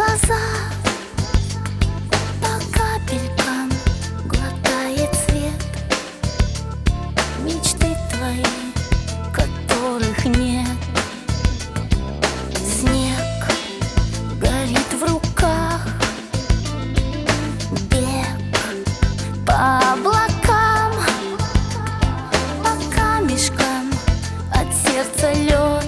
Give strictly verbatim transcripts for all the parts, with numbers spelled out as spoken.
глаза, по капелькам глотает свет мечты твои, которых нет. Снег горит в руках, бег по облакам, по камешкам от сердца лед,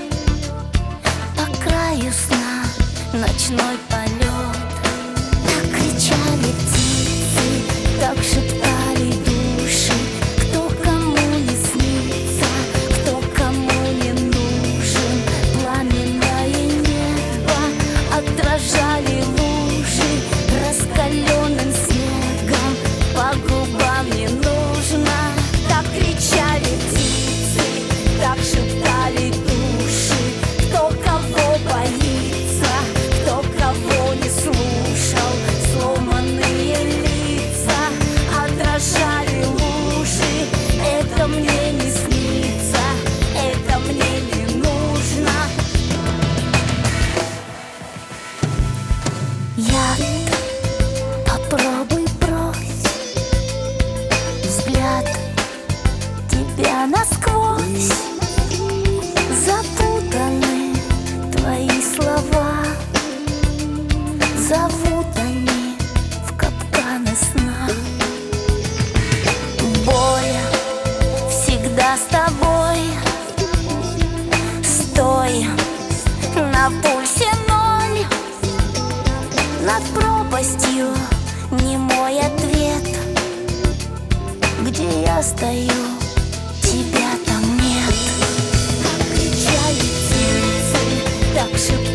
по краю сна ночной полет. Так кричали птицы, так шептали души, кто кому не снится, кто кому не нужен. Пламенное небо отражали лужи, раскаленным снегом по губам не нужно. Так кричали птицы, так шептали души, кто кого боится, кто кого не слушал. Сломанные лица отражали лужи. Это мне не снится, это мне не нужно. Яд попробуй брось, взгляд тебя насквозь. Запутаны твои слова, зовут они в капканы сна. Боль всегда с тобой, стой на пульсе ноль. Над пропастью немой ответ, где я стою, тебя там нет. Так кричали птицы, так шептали